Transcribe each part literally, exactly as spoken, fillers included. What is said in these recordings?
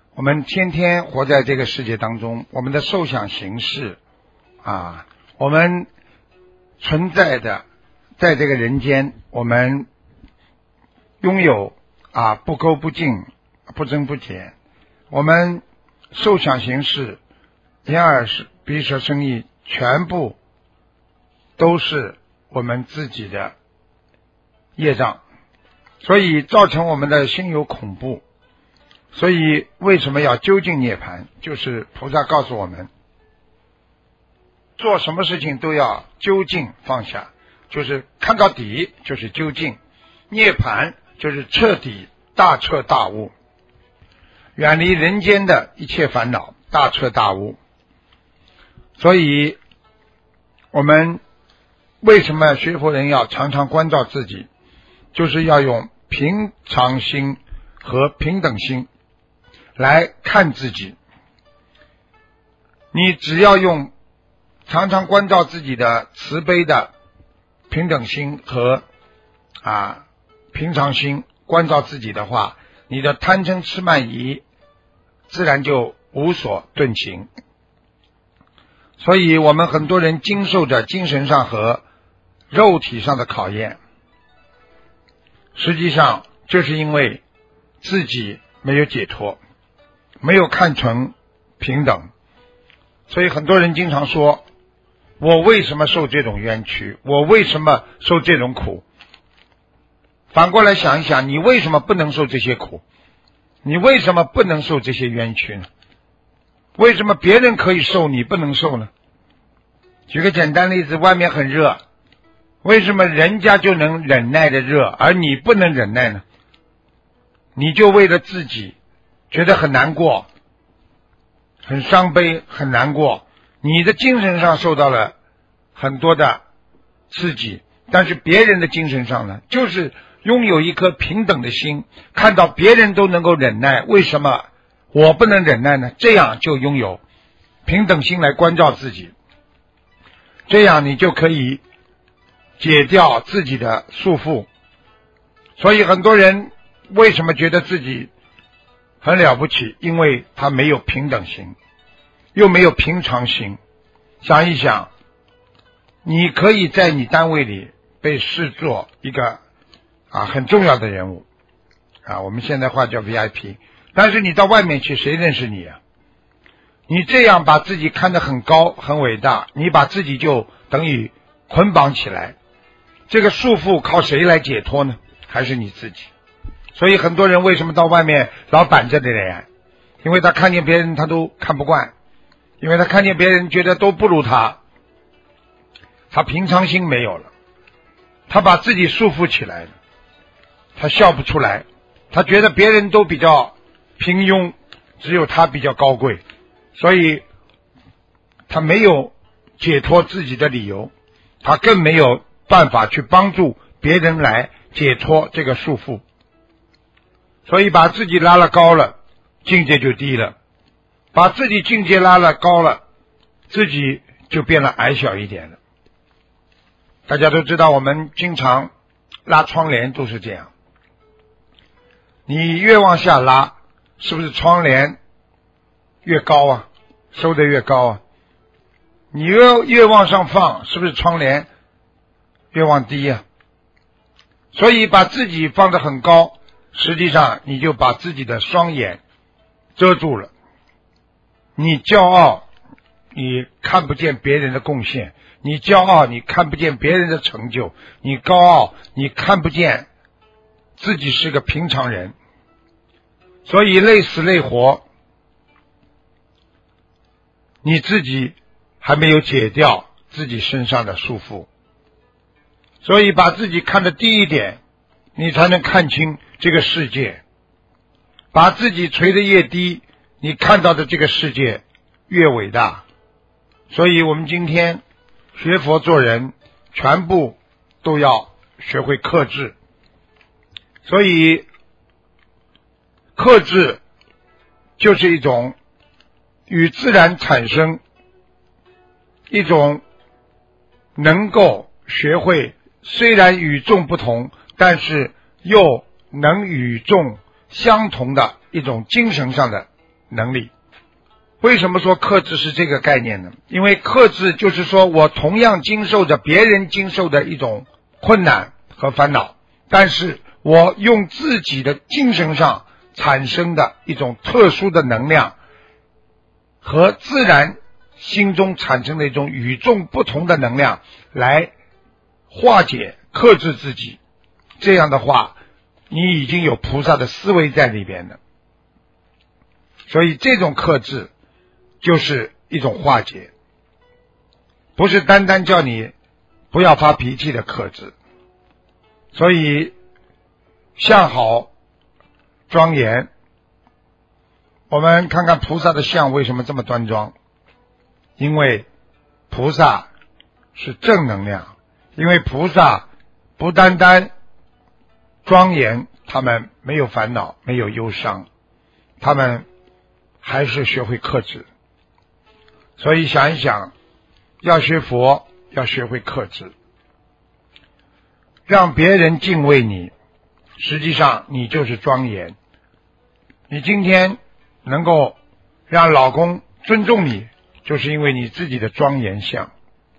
我们天天活在这个世界当中，我们的受想行识啊，我们存在的在这个人间，我们拥有啊不垢不净、不增不减，我们受想行识、眼耳鼻舌身意，全部都是我们自己的业障，所以造成我们的心有恐怖。所以为什么要究竟涅槃？就是菩萨告诉我们，做什么事情都要究竟放下，就是看到底，就是究竟。涅槃就是彻底大彻大悟，远离人间的一切烦恼，大彻大悟。所以我们为什么学佛人要常常关照自己，就是要用平常心和平等心来看自己。你只要用常常关照自己的慈悲的平等心和啊平常心关照自己的话，你的贪嗔痴慢疑自然就无所遁形。所以我们很多人经受着精神上和肉体上的考验，实际上就是因为自己没有解脱，没有看成平等。所以很多人经常说，我为什么受这种冤屈，我为什么受这种苦。反过来想一想，你为什么不能受这些苦？你为什么不能受这些冤屈呢？为什么别人可以受你不能受呢？举个简单例子，外面很热，为什么人家就能忍耐的热，而你不能忍耐呢？你就为了自己觉得很难过，很伤悲，很难过，你的精神上受到了很多的刺激，但是别人的精神上呢，就是拥有一颗平等的心，看到别人都能够忍耐，为什么我不能忍耐呢？这样就拥有平等心来关照自己，这样你就可以解掉自己的束缚。所以很多人为什么觉得自己很了不起？因为他没有平等心，又没有平常心。想一想，你可以在你单位里被视作一个啊很重要的人物啊，我们现在话叫 V I P， 但是你到外面去，谁认识你啊？你这样把自己看得很高很伟大，你把自己就等于捆绑起来，这个束缚靠谁来解脱呢？还是你自己。所以很多人为什么到外面老板着的人，因为他看见别人他都看不惯，因为他看见别人觉得都不如他，他平常心没有了，他把自己束缚起来了，他笑不出来，他觉得别人都比较平庸，只有他比较高贵，所以他没有解脱自己的理由，他更没有办法去帮助别人来解脱这个束缚。所以把自己拉了高了，境界就低了，把自己境界拉了高了，自己就变了矮小一点了。大家都知道，我们经常拉窗帘都是这样，你越往下拉，是不是窗帘越高啊，收得越高啊？你越越往上放，是不是窗帘越往低啊？所以把自己放得很高，实际上你就把自己的双眼遮住了。你骄傲，你看不见别人的贡献，你骄傲，你看不见别人的成就，你高傲，你看不见自己是个平常人。所以累死累活，你自己还没有解掉自己身上的束缚。所以把自己看得低一点，你才能看清这个世界。把自己垂得越低，你看到的这个世界越伟大。所以我们今天学佛做人，全部都要学会克制。所以克制就是一种与自然产生一种能够学会虽然与众不同，但是又能与众相同的一种精神上的能力。为什么说克制是这个概念呢？因为克制就是说我同样经受着别人经受的一种困难和烦恼，但是我用自己的精神上产生的一种特殊的能量和自然心中产生的一种与众不同的能量来化解克制自己，这样的话你已经有菩萨的思维在里边了。所以这种克制就是一种化解，不是单单叫你不要发脾气的克制。所以相好庄严，我们看看菩萨的相为什么这么端庄，因为菩萨是正能量，因为菩萨不单单庄严，他们没有烦恼，没有忧伤，他们还是学会克制。所以想一想，要学佛要学会克制，让别人敬畏你，实际上你就是庄严。你今天能够让老公尊重你，就是因为你自己的庄严相。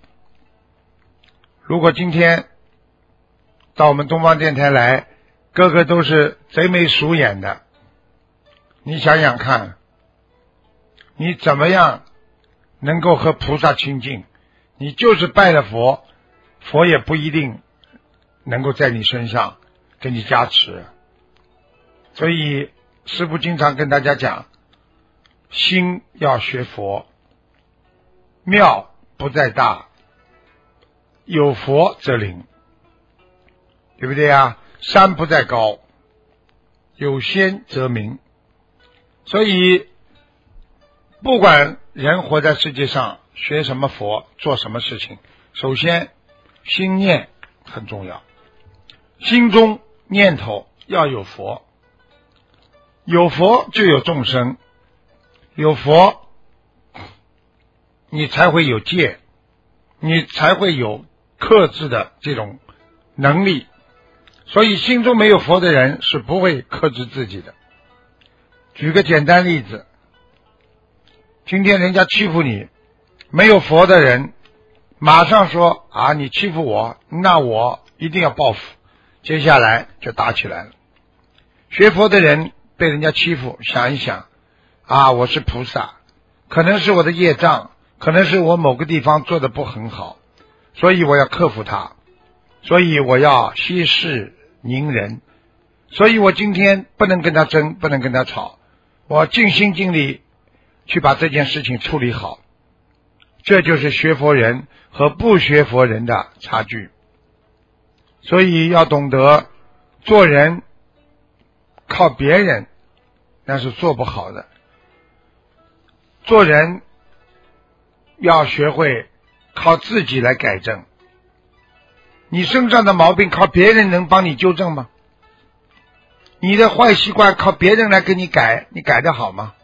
如果今天到我们东方电台来，个个都是贼眉鼠眼的，你想想看，你怎么样能够和菩萨亲近？你就是拜了佛，佛也不一定能够在你身上给你加持。所以师父经常跟大家讲，心要学佛，庙不在大，有佛则灵，对不对啊？山不在高，有仙则名。所以不管人活在世界上，学什么佛，做什么事情，首先心念很重要，心中念头要有佛，有佛就有众生，有佛你才会有戒，你才会有克制的这种能力。所以心中没有佛的人是不会克制自己的。举个简单例子，今天人家欺负你，没有佛的人马上说啊，你欺负我，那我一定要报复，接下来就打起来了。学佛的人被人家欺负，想一想啊，我是菩萨，可能是我的业障，可能是我某个地方做得不很好，所以我要克服它，所以我要息事宁人，所以我今天不能跟他争，不能跟他吵，我尽心尽力去把这件事情处理好。这就是学佛人和不学佛人的差距。所以要懂得做人靠别人那是做不好的，做人要学会靠自己来改正。你身上的毛病靠别人能帮你纠正吗？你的坏习惯靠别人来给你改，你改得好吗？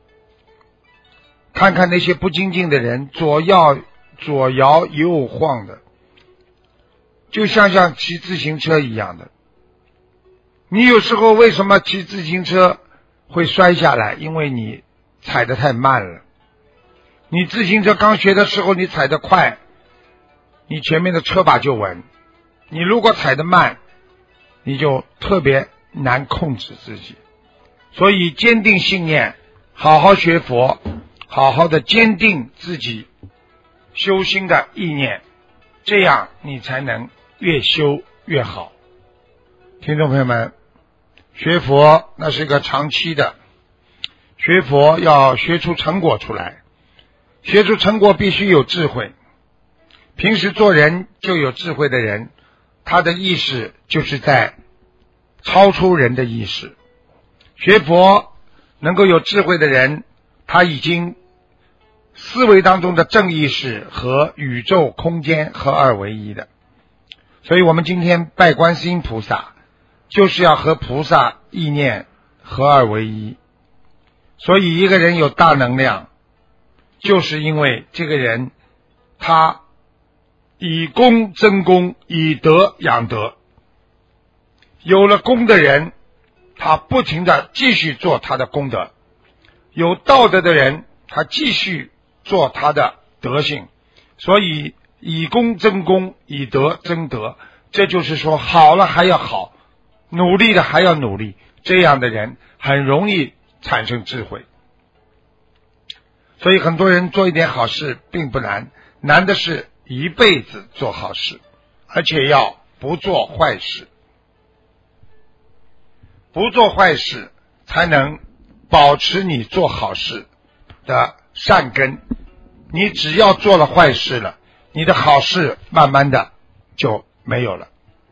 看看那些不精进的人，左摇左摇右晃的，就像像骑自行车一样的。你有时候为什么骑自行车会摔下来？因为你踩得太慢了。你自行车刚学的时候你踩得快，你前面的车把就稳，你如果踩得慢，你就特别难控制自己。所以坚定信念，好好学佛，好好的坚定自己修心的意念，这样你才能越修越好。听众朋友们，学佛那是一个长期的，学佛要学出成果出来，学出成果必须有智慧。平时做人就有智慧的人，他的意识就是在超出人的意识。学佛能够有智慧的人，他已经思维当中的正意识和宇宙空间合二为一的。所以我们今天拜观世音菩萨，就是要和菩萨意念合二为一。所以一个人有大能量，就是因为这个人他以功增功，以德养德。有了功的人，他不停地继续做他的功德， 有道德的人，他继续做他的德行。所以以功争功，以德争德，这就是说好了还要好，努力的还要努力，这样的人很容易产生智慧。所以很多人做一点好事并不难，难的是一辈子做好事，而且要不做坏事。不做坏事才能保持你做好事的善根，你只要做了坏事了，你的好事慢慢的就没有了。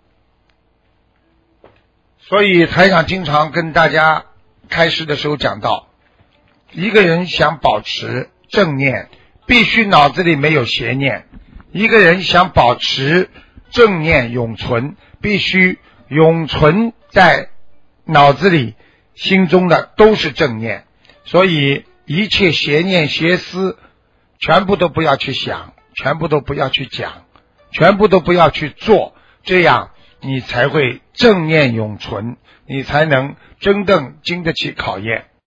所以台长经常跟大家开示的时候讲到，一个人想保持正念，必须脑子里没有邪念；一个人想保持正念永存，必须永存在脑子里心中的都是正念。所以一切邪念邪思全部都不要去想，全部都不要去讲，全部都不要去做，这样你才会正念永存，你才能真正经得起考验。